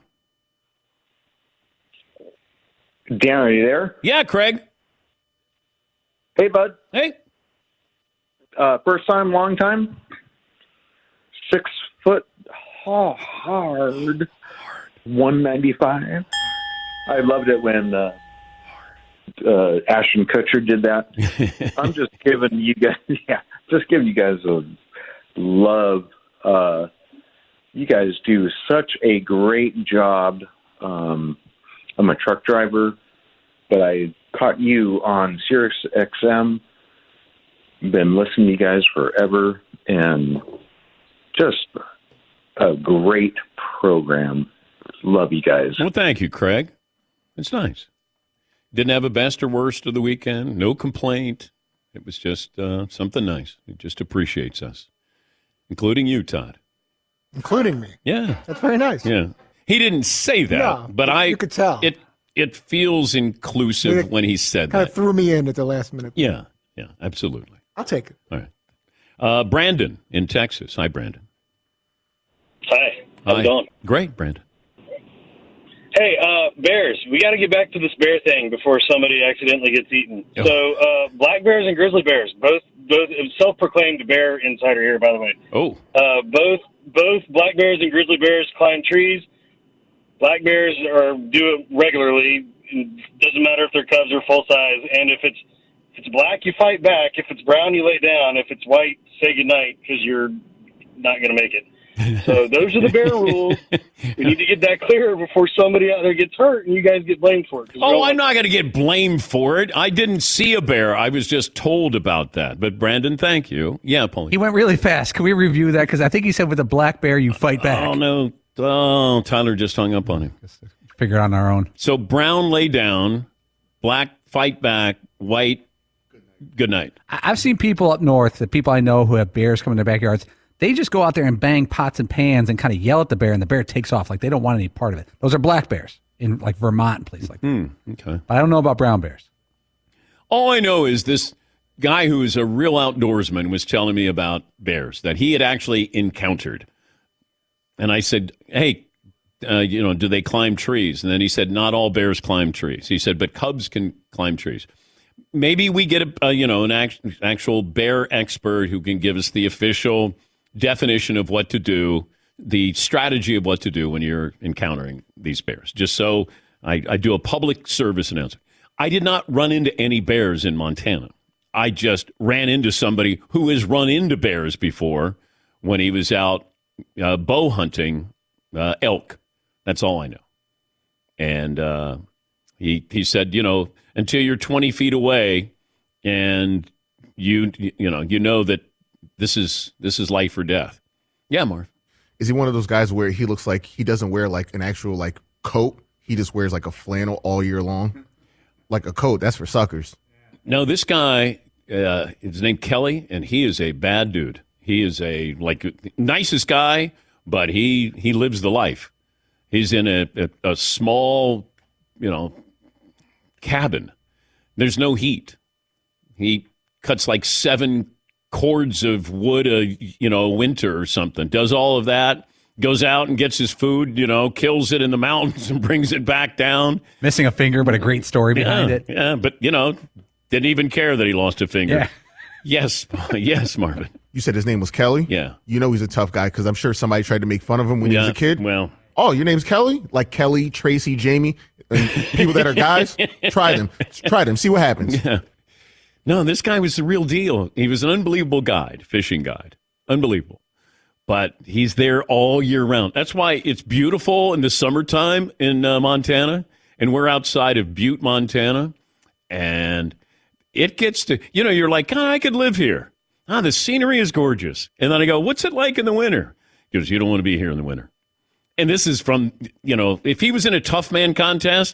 Dan, are you there? Yeah, Craig. Hey, bud. Hey. Uh, first time, long time? Six foot oh, hard. one ninety-five. I loved it when uh, uh, Ashton Kutcher did that. I'm just giving you guys, yeah, just giving you guys a love. Uh, you guys do such a great job. Um, I'm a truck driver, but I caught you on Sirius X M. Been listening to you guys forever, and just a great program. Love you guys. Well, thank you, Craig. It's nice. Didn't have a best or worst of the weekend. No complaint. It was just uh, something nice. He just appreciates us, including you, Todd. Including me. Yeah. That's very nice. Yeah. He didn't say that, No, but you, I. You could tell. It it feels inclusive It when he said kind that. of threw me in at the last minute. Yeah. Yeah. Absolutely. I'll take it. All right. Uh, Brandon in Texas. Hi, Brandon. Hi. How's Hi. it going? Great, Brandon. Hey, uh, Bears, we got to get back to this bear thing before somebody accidentally gets eaten. Oh. So, uh, black bears and grizzly bears, both, both self-proclaimed bear insider here, by the way. Oh. Uh, both, both black bears and grizzly bears climb trees. Black bears are do it regularly. It doesn't matter if they're cubs or full size. And if it's If it's black, you fight back. If it's brown, you lay down. If it's white, say goodnight because you're not going to make it. So those are the bear rules. We need to get that clear before somebody out there gets hurt and you guys get blamed for it. Oh, I'm not going to get blamed for it. I didn't see a bear. I was just told about that. But, Brandon, thank you. Yeah, Paulie. He went really fast. Can we review that? Because I think he said with a black bear, you fight back. Oh, no. Oh, Tyler just hung up on him. Figure it on our own. So brown lay down, black fight back, white good night. I've seen people up north, the people I know who have bears come in their backyards, they just go out there and bang pots and pans and kind of yell at the bear, and the bear takes off like they don't want any part of it. Those are black bears in like Vermont and places like that. Mm, okay. But I don't know about brown bears. All I know is this guy who is a real outdoorsman was telling me about bears that he had actually encountered. And I said, hey, uh, you know, do they climb trees? And then he said, not all bears climb trees. He said, but cubs can climb trees. Maybe we get a, a you know, an act, actual bear expert who can give us the official definition of what to do, the strategy of what to do when you're encountering these bears. Just so I, I do a public service announcement. I did not run into any bears in Montana. I just ran into somebody who has run into bears before when he was out uh, bow hunting uh, elk. That's all I know. And uh, he he said, you know, until you're twenty feet away and you you know you know that This is this is life or death. Yeah, Marv. Is he one of those guys where he looks like he doesn't wear like an actual like coat? He just wears like a flannel all year long, like a coat. That's for suckers. No, this guy, uh, his name Kelly, and he is a bad dude. He is a like nicest guy, but he he lives the life. He's in a, a, a small, you know, cabin. There's no heat. He cuts like seven cords of wood, a you know, winter or something. Does all of that. Goes out and gets his food. You know, kills it in the mountains and brings it back down. Missing a finger, but a great story behind yeah, it. Yeah, but you know, didn't even care that he lost a finger. Yeah. Yes, yes, Marvin. You said his name was Kelly? Yeah. You know he's a tough guy because I'm sure somebody tried to make fun of him when yeah, he was a kid. Well. Oh, your name's Kelly? Like Kelly, Tracy, Jamie, and people that are guys? Try them. Try them. See what happens. Yeah. No, this guy was the real deal. He was an unbelievable guide, fishing guide. Unbelievable. But he's there all year round. That's why it's beautiful in the summertime in uh, Montana. And we're outside of Butte, Montana. And it gets to, you know, you're like, oh, I could live here. Ah, the scenery is gorgeous. And then I go, what's it like in the winter? He goes, you don't want to be here in the winter. And this is from, you know, if he was in a tough man contest,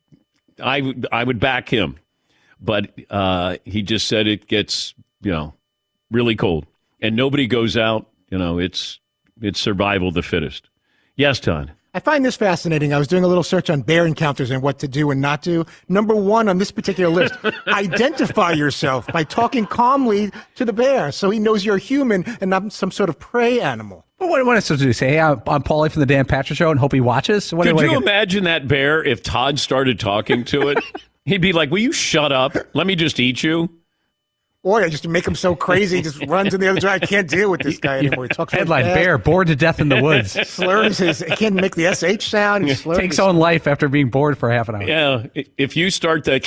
I would I would back him. But uh, he just said it gets, you know, really cold. And nobody goes out. You know, it's it's survival of the fittest. Yes, Todd. I find this fascinating. I was doing a little search on bear encounters and what to do and not do. Number one on this particular list, identify yourself by talking calmly to the bear so he knows you're a human and not some sort of prey animal. Well, what, what am I supposed to do? Say, hey, I'm, I'm Paulie from the Dan Patrick Show and hope he watches? What, Could what you imagine that bear if Todd started talking to it? He'd be like, will you shut up? Let me just eat you. Or I just make him so crazy, he just runs in the other direction. I can't deal with this guy anymore. He talks Headline, so bear bored to death in the woods. Slurs his, he can't make the S H sound. He slurs Takes his, own life after being bored for half an hour. Yeah, if you start to...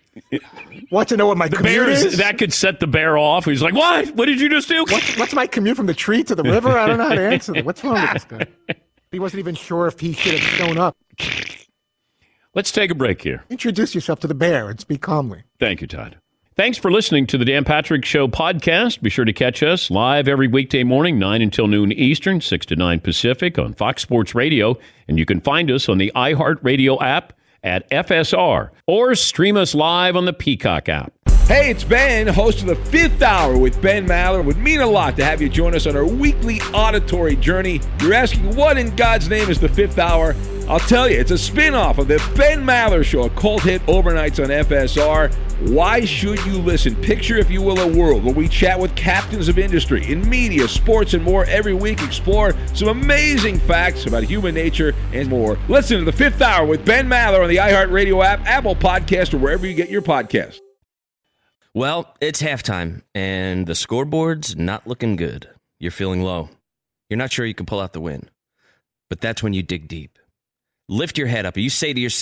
Want to know what my the commute bear is, is? That could set the bear off. He's like, what? What did you just do? What, what's my commute from the tree to the river? I don't know how to answer that. What's wrong with this guy? He wasn't even sure if he should have shown up. Let's take a break here. Introduce yourself to the bear and speak calmly. Thank you, Todd. Thanks for listening to the Dan Patrick Show podcast. Be sure to catch us live every weekday morning, nine until noon Eastern, six to nine Pacific on Fox Sports Radio. And you can find us on the iHeartRadio app at F S R or stream us live on the Peacock app. Hey, it's Ben, host of the Fifth Hour with Ben Maller. It would mean a lot to have you join us on our weekly auditory journey. You're asking, what in God's name is the Fifth Hour? I'll tell you, it's a spin-off of the Ben Maller Show, a cult hit overnights on F S R. Why should you listen? Picture, if you will, a world where we chat with captains of industry in media, sports, and more every week. Explore some amazing facts about human nature and more. Listen to the Fifth Hour with Ben Maller on the iHeartRadio app, Apple Podcast, or wherever you get your podcasts. Well, it's halftime, and the scoreboard's not looking good. You're feeling low. You're not sure you can pull out the win. But that's when you dig deep. Lift your head up and you say to yourself,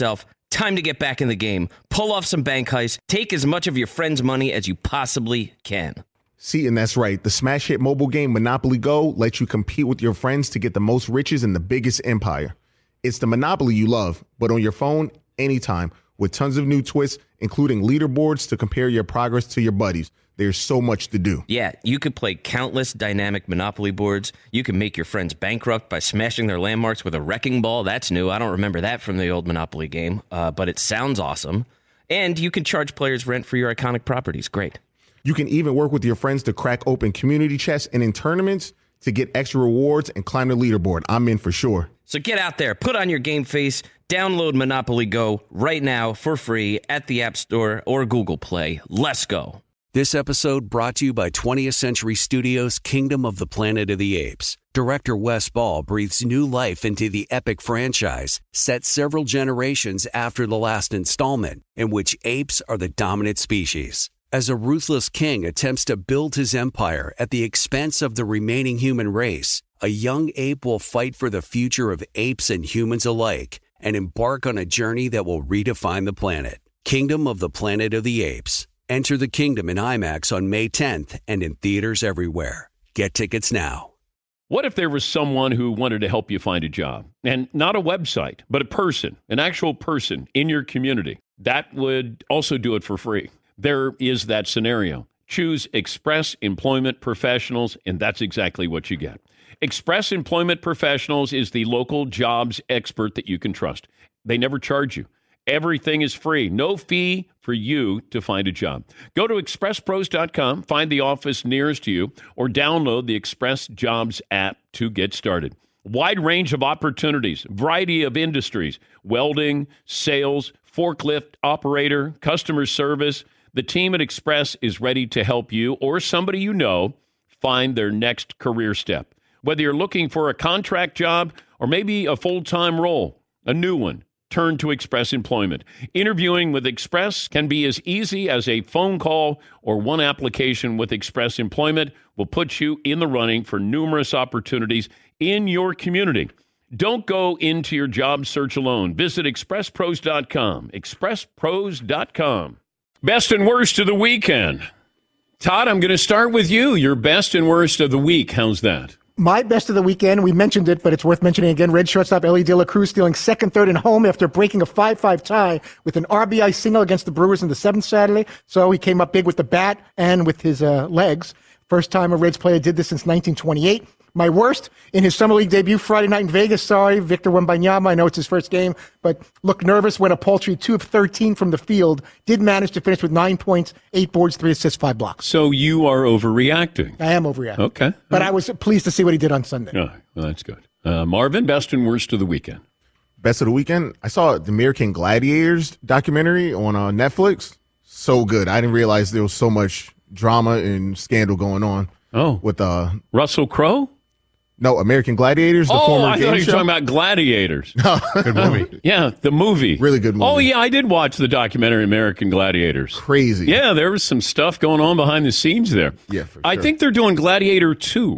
Time to get back in the game. Pull off some bank heists. Take as much of your friend's money as you possibly can. See, and that's right. The smash hit mobile game Monopoly Go lets you compete with your friends to get the most riches in the biggest empire. It's the Monopoly you love, but on your phone, anytime, with tons of new twists, including leaderboards to compare your progress to your buddies. There's so much to do. Yeah, you could play countless dynamic Monopoly boards. You can make your friends bankrupt by smashing their landmarks with a wrecking ball. That's new. I don't remember that from the old Monopoly game, uh, but it sounds awesome. And you can charge players rent for your iconic properties. Great. You can even work with your friends to crack open community chests and in tournaments to get extra rewards and climb the leaderboard. I'm in for sure. So get out there, put on your game face, download Monopoly Go right now for free at the App Store or Google Play. Let's go. This episode brought to you by twentieth Century Studios' Kingdom of the Planet of the Apes. Director Wes Ball breathes new life into the epic franchise, set several generations after the last installment, in which apes are the dominant species. As a ruthless king attempts to build his empire at the expense of the remaining human race, a young ape will fight for the future of apes and humans alike and embark on a journey that will redefine the planet. Kingdom of the Planet of the Apes. Enter the kingdom in IMAX on May tenth and in theaters everywhere. Get tickets now. What if there was someone who wanted to help you find a job? And not a website, but a person, an actual person in your community. That would also do it for free. There is that scenario. Choose Express Employment Professionals, and that's exactly what you get. Express Employment Professionals is the local jobs expert that you can trust. They never charge you. Everything is free. No fee for you to find a job. Go to express pros dot com, find the office nearest to you, or download the Express Jobs app to get started. Wide range of opportunities, variety of industries, welding, sales, forklift operator, customer service. The team at Express is ready to help you or somebody you know find their next career step. Whether you're looking for a contract job or maybe a full-time role, a new one, turn to Express Employment. Interviewing with Express can be as easy as a phone call, or one application with Express Employment will put you in the running for numerous opportunities in your community. Don't go into your job search alone. Visit express pros dot com. express pros dot com. Best and worst of the weekend. Todd, I'm going to start with you. Your best and worst of the week. How's that? My best of the weekend, we mentioned it, but it's worth mentioning again. Red shortstop Ellie De La Cruz stealing second, third, and home after breaking a five five tie with an R B I single against the Brewers in the seventh Saturday. So he came up big with the bat and with his uh, legs. First time a Reds player did this since nineteen twenty-eight. My worst, in his Summer League debut Friday night in Vegas, sorry, Victor Wembanyama, I know it's his first game, but looked nervous, went a paltry two of thirteen from the field, did manage to finish with nine points, eight boards, three assists, five blocks. So you are overreacting. I am overreacting. Okay. But I was pleased to see what he did on Sunday. All right. Well, that's good. Uh, Marvin, best and worst of the weekend. Best of the weekend? I saw the American Gladiators documentary on uh, Netflix. So good. I didn't realize there was so much drama and scandal going on. Oh. With uh, Russell Crowe? No, American Gladiators, the oh, former I game thought you were show. talking about Gladiators. Good movie. Yeah, the movie. Really good movie. Oh, yeah, I did watch the documentary American Gladiators. Crazy. Yeah, there was some stuff going on behind the scenes there. Yeah, for sure. I think they're doing Gladiator two.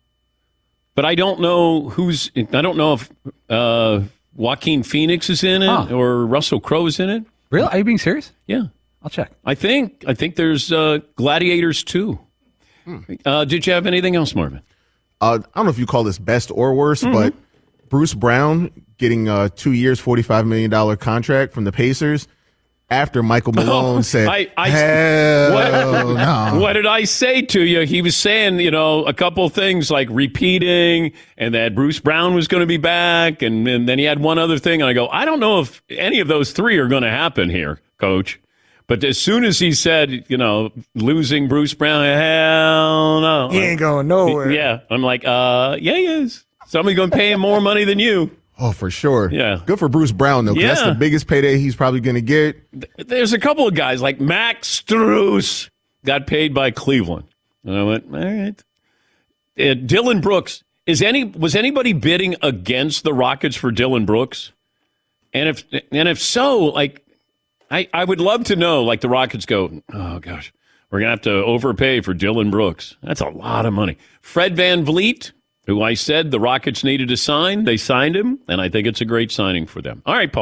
But I don't know who's, I don't know if uh, Joaquin Phoenix is in it Huh. or Russell Crowe is in it. Really? Are you being serious? Yeah. I'll check. I think, I think there's uh, Gladiators two. Hmm. Uh, did you have anything else, Marvin? Uh, I don't know if you call this best or worst, Mm-hmm. but Bruce Brown getting a two years, forty-five million dollars contract from the Pacers after Michael Malone Oh, said, I, I, hell what, no. What did I say to you? He was saying, you know, a couple of things like repeating and that Bruce Brown was going to be back. And, and then he had one other thing. And I go, I don't know if any of those three are going to happen here, Coach. But as soon as he said, you know, losing Bruce Brown, hell no. He ain't going nowhere. Yeah. I'm like, uh, yeah, he is. Somebody's going to pay him more money than you. Oh, for sure. Yeah. Good for Bruce Brown, though, 'cause that's Yeah. the biggest payday he's probably going to get. There's a couple of guys like Max Strus got paid by Cleveland. And I went, all right. Uh, Dylan Brooks, is any was anybody bidding against the Rockets for Dylan Brooks? And if and if so, like, I, I would love to know, like the Rockets go, oh, gosh, we're going to have to overpay for Dylan Brooks. That's a lot of money. Fred VanVleet, who I said the Rockets needed to sign, they signed him, and I think it's a great signing for them. All right, Paulie.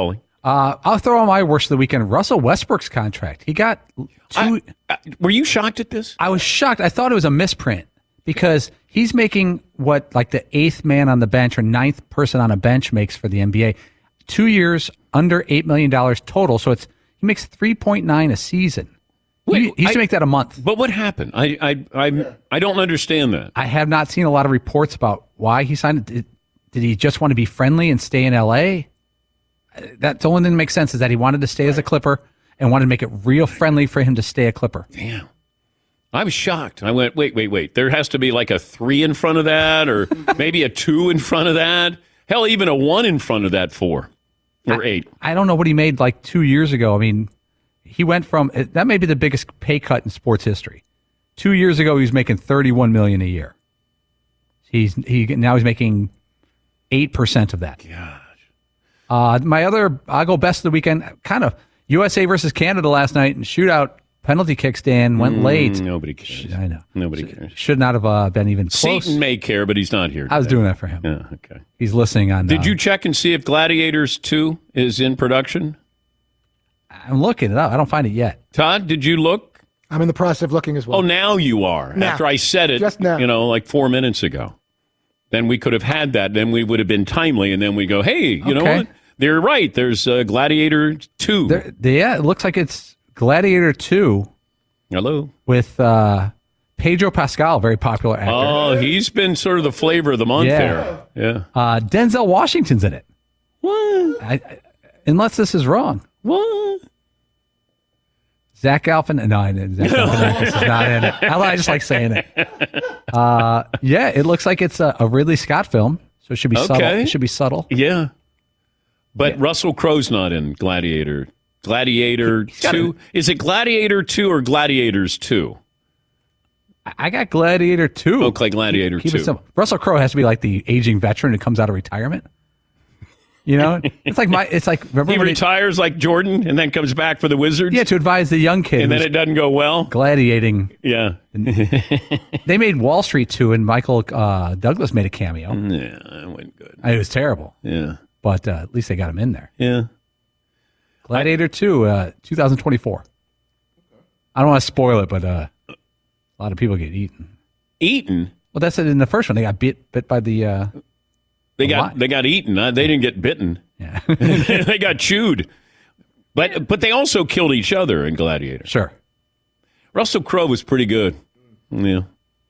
Uh, I'll throw on my worst of the weekend. Russell Westbrook's contract. He got two. I, I, were you shocked at this? I was shocked. I thought it was a misprint because he's making what like the eighth man on the bench or ninth person on a bench makes for the N B A. Two years, under eight million dollars total. So it's he makes three point nine a season. Wait, he, he used I, to make that a month. But what happened? I I I, I don't understand that. I have not seen a lot of reports about why he signed it. Did, did he just want to be friendly and stay in L A? That's the only thing that makes sense is that he wanted to stay as a Clipper and wanted to make it real friendly for him to stay a Clipper. Damn. I was shocked. I went, wait, wait, wait. There has to be like a three in front of that or maybe a two in front of that. Hell, even a one in front of that four or I, eight. I don't know what he made like two years ago. I mean, he went from, that may be the biggest pay cut in sports history. Two years ago, he was making thirty-one million dollars a year. He's he Now he's making eight percent of that. Gosh. Uh, my other, I'll go best of the weekend, kind of U S A versus Canada last night and shootout penalty kicks, Dan, went Mm, late. Nobody cares. I know. Nobody Should, cares. Should not have uh, been even close. Seton may care, but he's not here today. I was doing that for him. Yeah, okay. He's listening on. Did uh, you check and see if Gladiators two is in production? I'm looking it up. I don't find it yet. Todd, did you look? I'm in the process of looking as well. Oh, now you are. Now. After I said it, Just now. you know, like four minutes ago. Then we could have had that. Then we would have been timely. And then we go, hey, you know Okay. what? They're right. There's uh, Gladiator two. There, yeah, it looks like it's Gladiator two. Hello. With uh, Pedro Pascal, very popular actor. Oh, he's been sort of the flavor of the month Yeah. there. Yeah. Uh, Denzel Washington's in it. What? I, I, unless this is wrong. What? Zach Galifianakis. No, I didn't. Zach Galifianakis is not in it. I, I just like saying it. Uh, yeah, it looks like it's a, a Ridley Scott film, so it should be subtle. Okay. It should be subtle. Yeah. But Russell Crowe's not in Gladiator. Gladiator two. Is it Gladiator two or Gladiators two? I got Gladiator two. Okay, Gladiator Keep it two. simple. Russell Crowe has to be like the aging veteran who comes out of retirement. You know, it's like my. It's like remember He when retires like Jordan and then comes back for the Wizards? yeah, to advise the young kid And then who's it doesn't go well? gladiating. Yeah. They made Wall Street two, and Michael uh, Douglas made a cameo. Yeah, it went good. It was terrible, Yeah. but uh, at least they got him in there. Yeah. Gladiator two, uh, twenty twenty-four. I don't want to spoil it, but uh, a lot of people get eaten. Eaten? Well, that's it in the first one. They got bit bit by the. Uh, They A got lot. they got eaten. Uh, They didn't get bitten. Yeah. They got chewed. But but they also killed each other in Gladiator. Sure. Russell Crowe was pretty good. Yeah.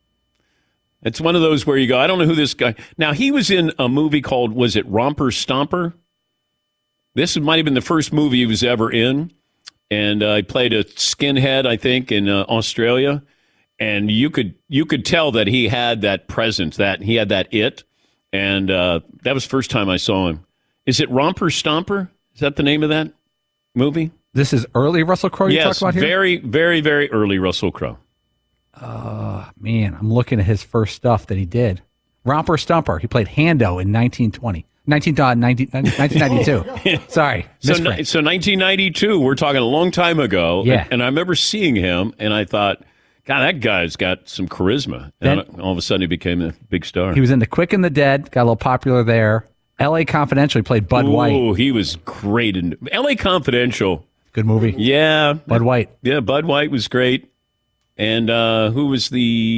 It's one of those where you go, I don't know who this guy. Now he was in a movie called, was it Romper Stomper? This might have been the first movie he was ever in, and uh, he played a skinhead, I think, in uh, Australia. And you could you could tell that he had that presence, that he had that it. And uh, that was the first time I saw him. Is it Romper Stomper? Is that the name of that movie? This is early Russell Crowe you Yes, talk about here? very, very, very early Russell Crowe. Uh, man, I'm looking at his first stuff that he did. Romper Stumper. He played Hando in nineteen twenty. nineteen, uh, nineteen, nineteen ninety-two. Sorry. So, misprint. ni- so nineteen ninety-two, we're talking a long time ago. Yeah. And, and I remember seeing him, and I thought, God, that guy's got some charisma. And Then- all of a sudden, he became a big star. He was in The Quick and the Dead. Got a little popular there. L A Confidential. He played Bud White. Oh, he was great in L A Confidential. Good movie. Yeah. Bud White. Yeah, Bud White was great. And uh, who was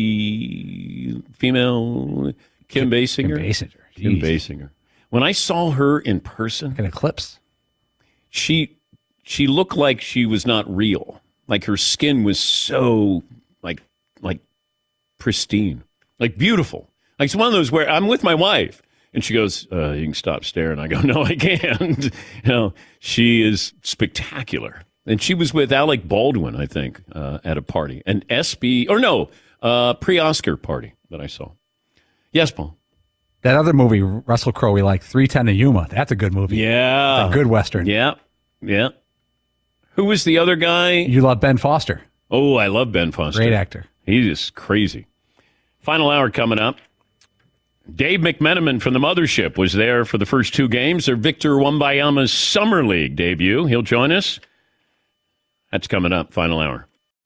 the female? Kim Basinger? Kim Basinger. Kim Jeez. Basinger. When I saw her in person, An eclipse. she she looked like she was not real. Like her skin was so like like pristine, like beautiful. Like it's one of those where I'm with my wife and she goes, uh, "You can stop staring." I go, "No, I can't." You know, she is spectacular, and she was with Alec Baldwin, I think, uh, at a party, an S B or no uh, pre-Oscar party that I saw. Yes, Paul. That other movie, Russell Crowe, we like, three ten to Yuma. That's a good movie. Yeah, It's a good Western. Yeah, yeah. Who was the other guy? You love Ben Foster. Oh, I love Ben Foster. Great actor. He's just crazy. Final hour coming up. Dave McMenamin from the Mothership was there for the first two games of Victor Wembanyama's Summer League debut. He'll join us. That's coming up, final hour.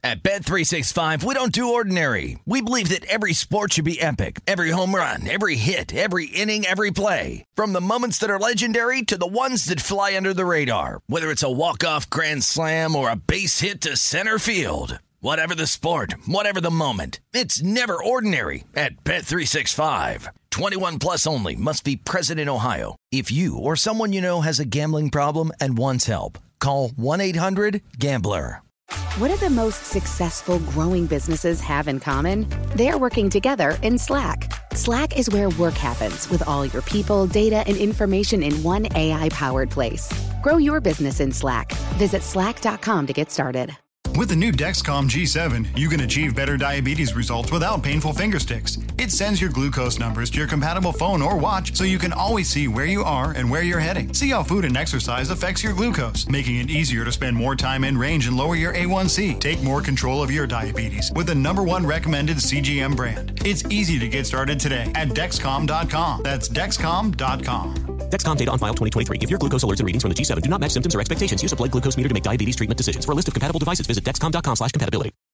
At Bet three sixty-five, we don't do ordinary. We believe that every sport should be epic. Every home run, every hit, every inning, every play. From the moments that are legendary to the ones that fly under the radar. Whether it's a walk-off grand slam or a base hit to center field. Whatever the sport, whatever the moment. It's never ordinary at Bet three sixty-five. twenty-one plus only. Must be present in Ohio. If you or someone you know has a gambling problem and wants help, call one eight hundred gambler. What do the most successful growing businesses have in common? They're working together in Slack. Slack is where work happens with all your people, data, and information in one A I-powered place. Grow your business in Slack. Visit slack dot com to get started. With the new Dexcom G seven, you can achieve better diabetes results without painful finger sticks. It sends your glucose numbers to your compatible phone or watch so you can always see where you are and where you're heading. See how food and exercise affects your glucose, making it easier to spend more time in range and lower your A one C. Take more control of your diabetes with the number one recommended C G M brand. It's easy to get started today at Dexcom dot com. That's Dexcom dot com. Dexcom data on file twenty twenty-three. If your glucose alerts and readings from the G seven do not match symptoms or expectations, use a blood glucose meter to make diabetes treatment decisions. For a list of compatible devices, visit Dexcom dot com slash compatibility.